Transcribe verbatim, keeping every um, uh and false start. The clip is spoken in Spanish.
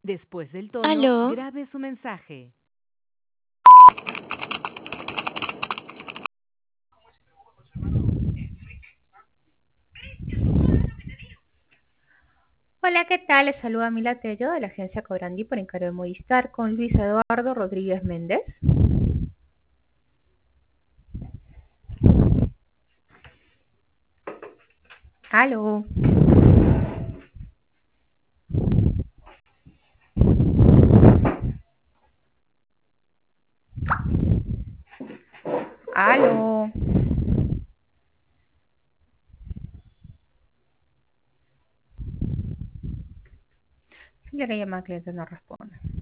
Después del tono, Aló. grabe su mensaje. Hola, ¿qué tal? Les saluda Mila Tello de la agencia Cobrandi por encargo de Movistar con Luis Eduardo Rodríguez Méndez. Aló. Aló. Si la llamada cliente no responde.